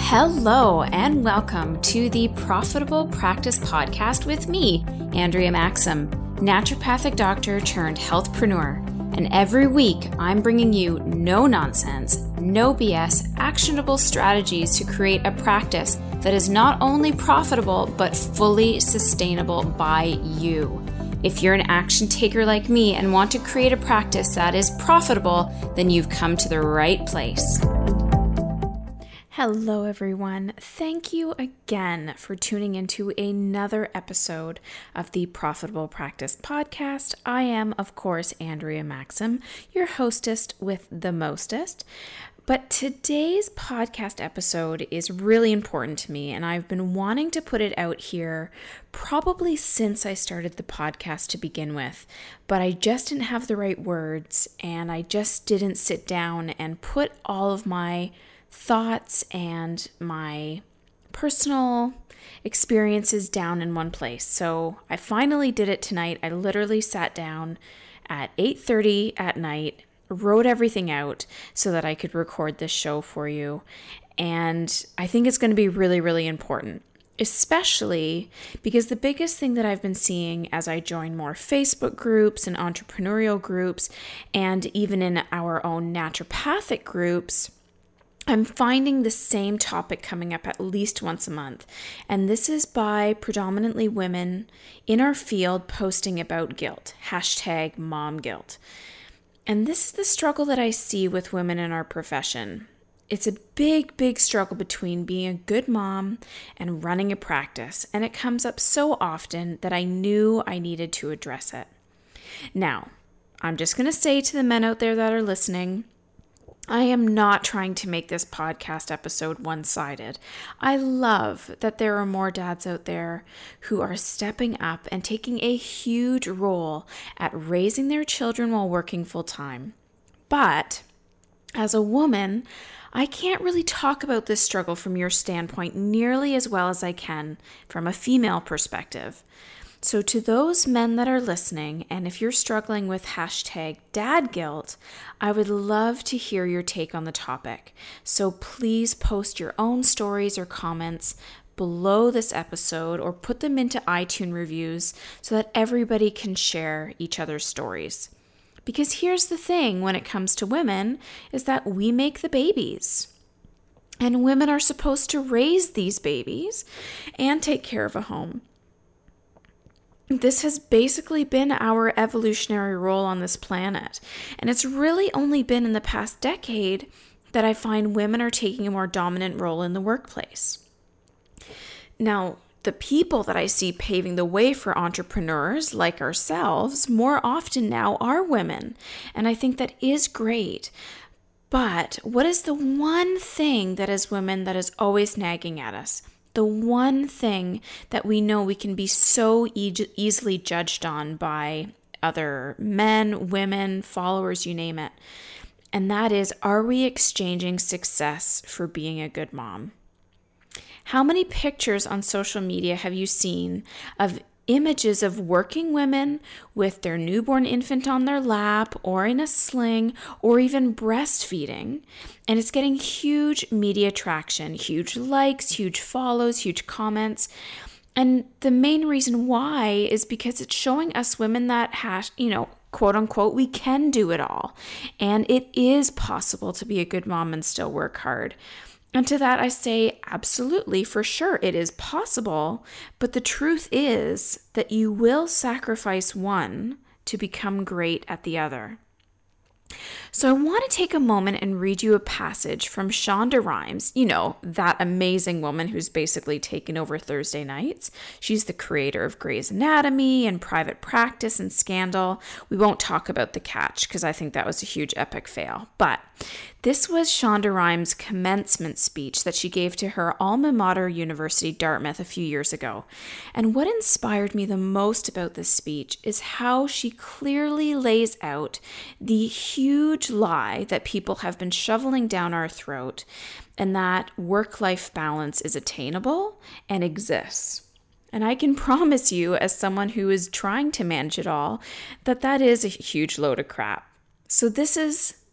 Hello and welcome to the Profitable Practice Podcast with me, Andrea Maxim, naturopathic doctor turned healthpreneur. And every week I'm bringing you no nonsense, no BS, actionable strategies to create a practice that is not only profitable but fully sustainable by you. If you're an action taker like me and want to create a practice that is profitable, then you've come to the right place. Hello, everyone. Thank you again for tuning into another episode of the Profitable Practice Podcast. I am, of course, Andrea Maxim, your hostess with the mostest. But today's podcast episode is really important to me, and I've been wanting to put it out here probably since I started the podcast to begin with. But I just didn't have the right words, and I just didn't sit down and put all of my thoughts and my personal experiences down in one place. So I finally did it tonight. I literally sat down at 8:30 at night, wrote everything out so that I could record this show for you. And I think it's going to be really, really important, especially because the biggest thing that I've been seeing as I join more Facebook groups and entrepreneurial groups, and even in our own naturopathic groups, I'm finding the same topic coming up at least once a month, and this is by predominantly women in our field posting about guilt, #momguilt. And this is the struggle that I see with women in our profession. It's a big, big struggle between being a good mom and running a practice, and it comes up so often that I knew I needed to address it. Now, I'm just going to say to the men out there that are listening, I am not trying to make this podcast episode one-sided. I love that there are more dads out there who are stepping up and taking a huge role at raising their children while working full-time. But as a woman, I can't really talk about this struggle from your standpoint nearly as well as I can from a female perspective. So to those men that are listening, and if you're struggling with #dad guilt, I would love to hear your take on the topic. So please post your own stories or comments below this episode or put them into iTunes reviews so that everybody can share each other's stories. Because here's the thing when it comes to women is that we make the babies. And women are supposed to raise these babies and take care of a home. This has basically been our evolutionary role on this planet. And it's really only been in the past decade that I find women are taking a more dominant role in the workplace. Now, the people that I see paving the way for entrepreneurs like ourselves more often now are women. And I think that is great. But what is the one thing that as women that is always nagging at us? The one thing that we know we can be so easily judged on by other men, women, followers, you name it. And that is, are we exchanging success for being a good mom? How many pictures on social media have you seen of images of working women with their newborn infant on their lap or in a sling or even breastfeeding? And it's getting huge media traction, huge likes, huge follows, huge comments. And the main reason why is because it's showing us women that quote unquote, we can do it all. And it is possible to be a good mom and still work hard. And to that I say, absolutely, for sure, it is possible. But the truth is that you will sacrifice one to become great at the other. So I want to take a moment and read you a passage from Shonda Rhimes, that amazing woman who's basically taken over Thursday nights. She's the creator of Grey's Anatomy and Private Practice and Scandal. We won't talk about The Catch because I think that was a huge epic fail. But this was Shonda Rhimes' commencement speech that she gave to her alma mater university, Dartmouth, a few years ago. And what inspired me the most about this speech is how she clearly lays out the huge lie that people have been shoveling down our throat, and that work-life balance is attainable and exists. And I can promise you, as someone who is trying to manage it all, that is a huge load of crap. So this is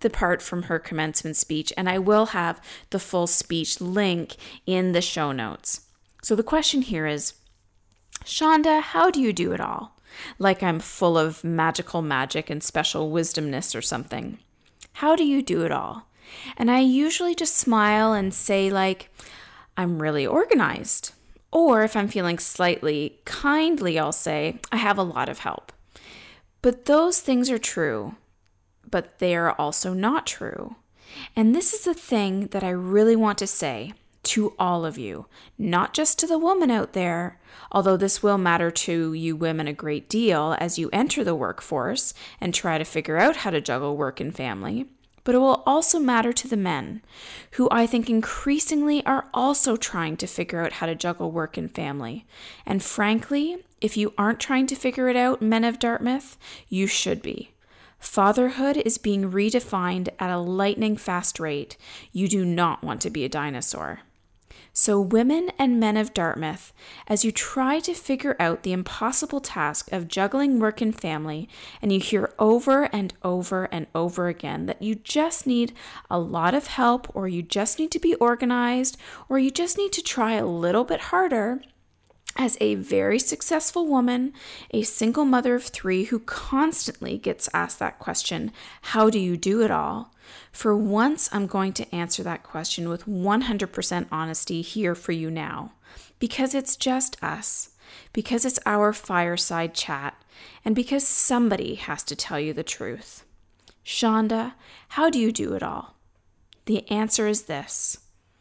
the part from her commencement speech, and I will have the full speech link in the show notes. So the question here is, Shonda, how do you do it all? Like I'm full of magical magic and special wisdomness or something. How do you do it all? And I usually just smile and say like, I'm really organized. Or if I'm feeling slightly kindly, I'll say, I have a lot of help. But those things are true, but they are also not true. And this is the thing that I really want to say to all of you, not just to the woman out there, although this will matter to you women a great deal as you enter the workforce and try to figure out how to juggle work and family. But it will also matter to the men, who I think increasingly are also trying to figure out how to juggle work and family. And frankly, if you aren't trying to figure it out, men of Dartmouth, you should be. Fatherhood is being redefined at a lightning fast rate. You do not want to be a dinosaur. So women and men of Dartmouth, as you try to figure out the impossible task of juggling work and family, and you hear over and over and over again that you just need a lot of help, or you just need to be organized, or you just need to try a little bit harder, as a very successful woman, a single mother of 3 who constantly gets asked that question, how do you do it all? For once, I'm going to answer that question with 100% honesty here for you now, because it's just us, because it's our fireside chat, and because somebody has to tell you the truth. Shonda, how do you do it all? The answer is this: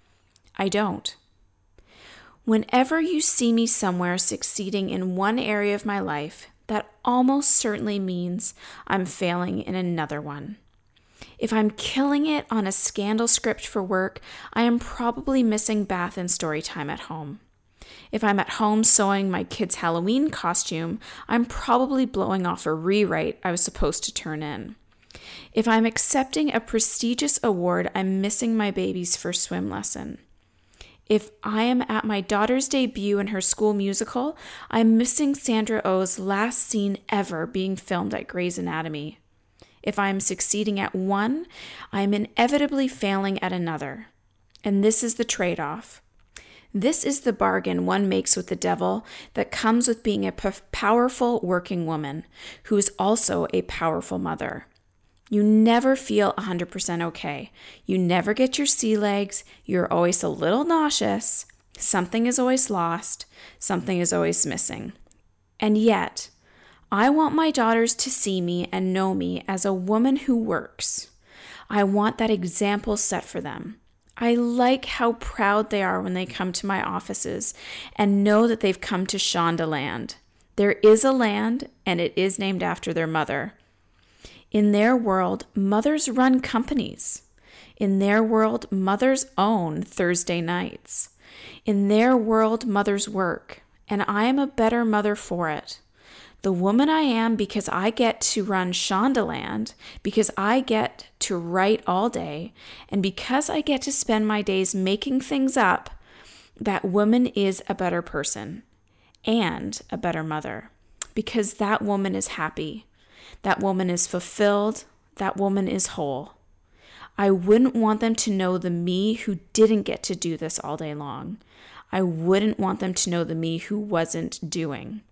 I don't. Whenever you see me somewhere succeeding in one area of my life, that almost certainly means I'm failing in another one. If I'm killing it on a scandal script for work, I am probably missing bath and story time at home. If I'm at home sewing my kid's Halloween costume, I'm probably blowing off a rewrite I was supposed to turn in. If I'm accepting a prestigious award, I'm missing my baby's first swim lesson. If I am at my daughter's debut in her school musical, I'm missing Sandra Oh's last scene ever being filmed at Grey's Anatomy. If I am succeeding at one, I am inevitably failing at another. And this is the trade-off. This is the bargain one makes with the devil that comes with being a powerful working woman who is also a powerful mother. You never feel 100% okay. You never get your sea legs. You're always a little nauseous. Something is always lost. Something is always missing. And yet, I want my daughters to see me and know me as a woman who works. I want that example set for them. I like how proud they are when they come to my offices and know that they've come to Shonda Land. There is a land, and it is named after their mother. In their world, mothers run companies. In their world, mothers own Thursday nights. In their world, mothers work, and I am a better mother for it. The woman I am because I get to run Shondaland, because I get to write all day, and because I get to spend my days making things up, that woman is a better person and a better mother, because that woman is happy. That woman is fulfilled. That woman is whole. I wouldn't want them to know the me who didn't get to do this all day long. I wouldn't want them to know the me who wasn't doing.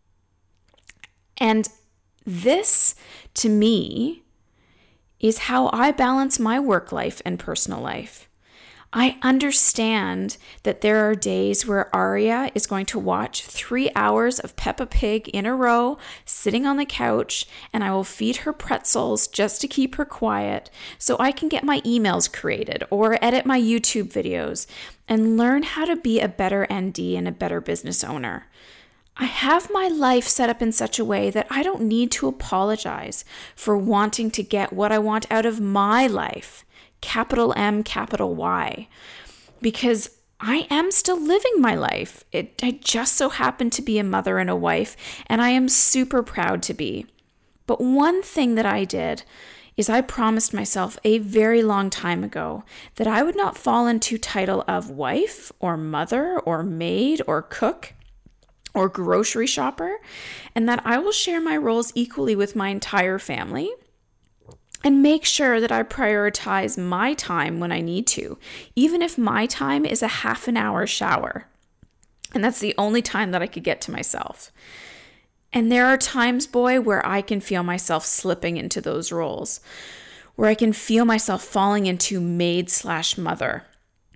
And this, to me, is how I balance my work life and personal life. I understand that there are days where Aria is going to watch 3 hours of Peppa Pig in a row, sitting on the couch, and I will feed her pretzels just to keep her quiet so I can get my emails created or edit my YouTube videos and learn how to be a better ND and a better business owner. I have my life set up in such a way that I don't need to apologize for wanting to get what I want out of my life. Capital M, capital Y, because I am still living my life. I just so happen to be a mother and a wife, and I am super proud to be. But one thing that I did is I promised myself a very long time ago that I would not fall into title of wife or mother or maid or cook or grocery shopper, and that I will share my roles equally with my entire family. And make sure that I prioritize my time when I need to, even if my time is a half an hour shower. And that's the only time that I could get to myself. And there are times, boy, where I can feel myself slipping into those roles, where I can feel myself falling into maid/mother.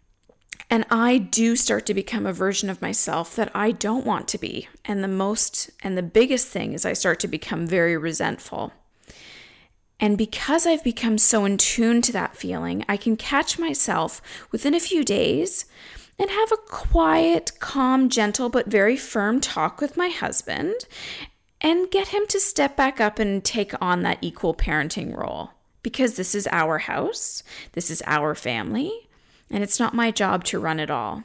And I do start to become a version of myself that I don't want to be. And the biggest thing is I start to become very resentful. And because I've become so in tune to that feeling, I can catch myself within a few days and have a quiet, calm, gentle, but very firm talk with my husband and get him to step back up and take on that equal parenting role. Because this is our house, this is our family, and it's not my job to run it all.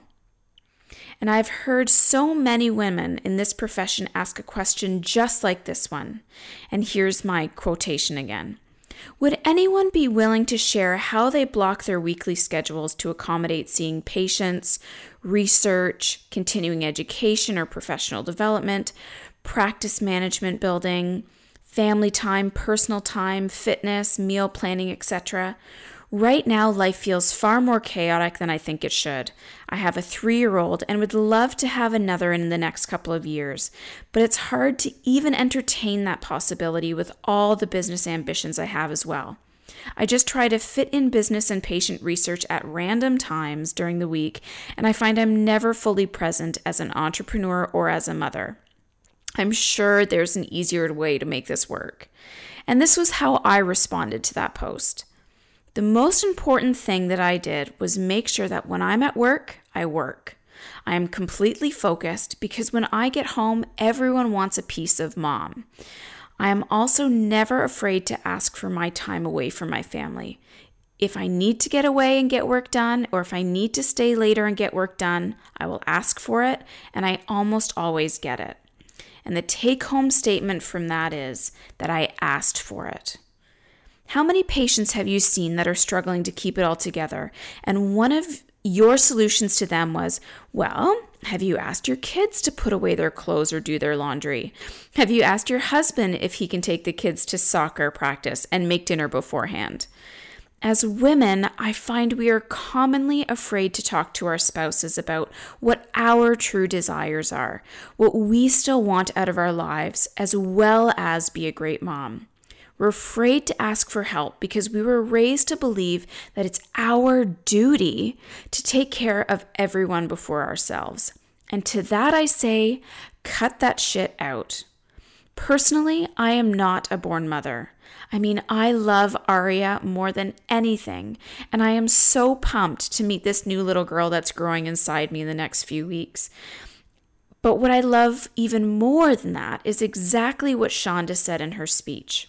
And I've heard so many women in this profession ask a question just like this one. And here's my quotation again. Would anyone be willing to share how they block their weekly schedules to accommodate seeing patients, research, continuing education or professional development, practice management building, family time, personal time, fitness, meal planning, etc.? Right now, life feels far more chaotic than I think it should. I have a 3-year-old and would love to have another in the next couple of years, but it's hard to even entertain that possibility with all the business ambitions I have as well. I just try to fit in business and patient research at random times during the week, and I find I'm never fully present as an entrepreneur or as a mother. I'm sure there's an easier way to make this work. And this was how I responded to that post. The most important thing that I did was make sure that when I'm at work, I work. I am completely focused because when I get home, everyone wants a piece of mom. I am also never afraid to ask for my time away from my family. If I need to get away and get work done, or if I need to stay later and get work done, I will ask for it, and I almost always get it. And the take-home statement from that is that I asked for it. How many patients have you seen that are struggling to keep it all together? And one of your solutions to them was, well, have you asked your kids to put away their clothes or do their laundry? Have you asked your husband if he can take the kids to soccer practice and make dinner beforehand? As women, I find we are commonly afraid to talk to our spouses about what our true desires are, what we still want out of our lives, as well as be a great mom. We're afraid to ask for help because we were raised to believe that it's our duty to take care of everyone before ourselves. And to that I say, cut that shit out. Personally, I am not a born mother. I mean, I love Aria more than anything, and I am so pumped to meet this new little girl that's growing inside me in the next few weeks. But what I love even more than that is exactly what Shonda said in her speech.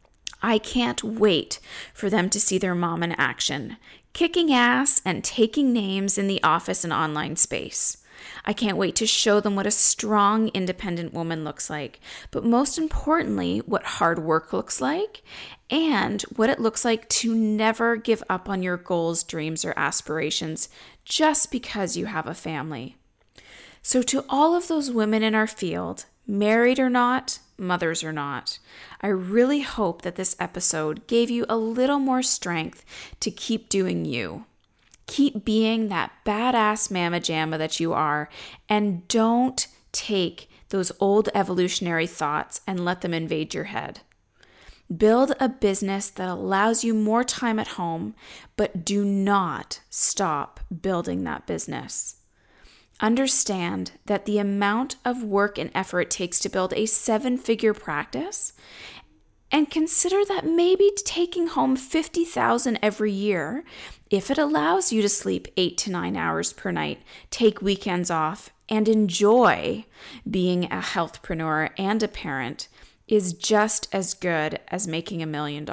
I can't wait for them to see their mom in action, kicking ass and taking names in the office and online space. I can't wait to show them what a strong, independent woman looks like, but most importantly, what hard work looks like and what it looks like to never give up on your goals, dreams, or aspirations just because you have a family. So to all of those women in our field, married or not, mothers or not, I really hope that this episode gave you a little more strength to keep doing you. Keep being that badass mama jamma that you are, and don't take those old evolutionary thoughts and let them invade your head. Build a business that allows you more time at home, but do not stop building that business. Understand that the amount of work and effort it takes to build a 7-figure practice, and consider that maybe taking home $50,000 every year, if it allows you to sleep 8 to 9 hours per night, take weekends off, and enjoy being a healthpreneur and a parent, is just as good as making $1 million.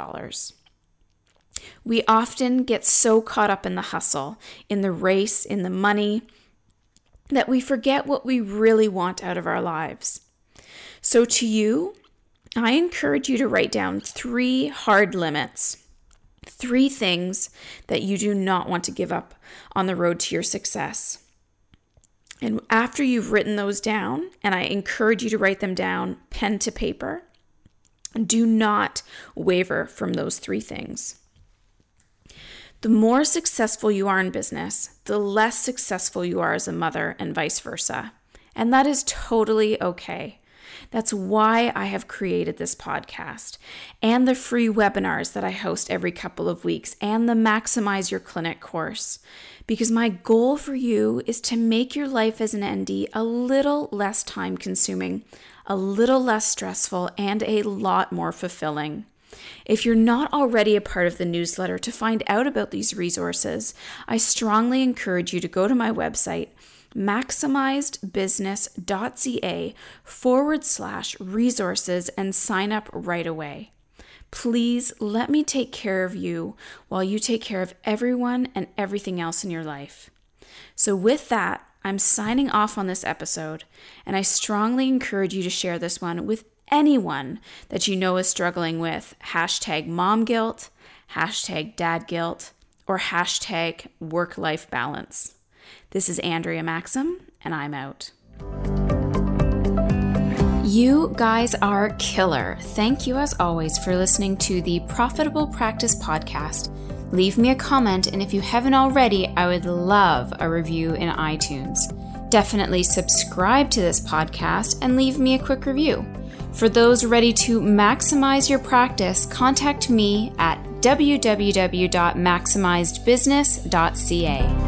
We often get so caught up in the hustle, in the race, in the money, that we forget what we really want out of our lives. So to you, I encourage you to write down 3 hard limits, 3 things that you do not want to give up on the road to your success. And after you've written those down, and I encourage you to write them down pen to paper, Do not waver from those 3 things. The more successful you are in business, the less successful you are as a mother, and vice versa. And that is totally okay. That's why I have created this podcast and the free webinars that I host every couple of weeks and the Maximize Your Clinic course. Because my goal for you is to make your life as an ND a little less time consuming, a little less stressful, and a lot more fulfilling. If you're not already a part of the newsletter to find out about these resources, I strongly encourage you to go to my website, maximizedbusiness.ca/resources, and sign up right away. Please let me take care of you while you take care of everyone and everything else in your life. So with that, I'm signing off on this episode, and I strongly encourage you to share this one with anyone that you know is struggling with #mom guilt, #dad guilt, or #work-life balance. This is Andrea Maxim, and I'm out. You guys are killer. Thank you as always for listening to the Profitable Practice Podcast. Leave me a comment, and if you haven't already, I would love a review in iTunes. Definitely subscribe to this podcast and leave me a quick review. For those ready to maximize your practice, contact me at www.maximizedbusiness.ca.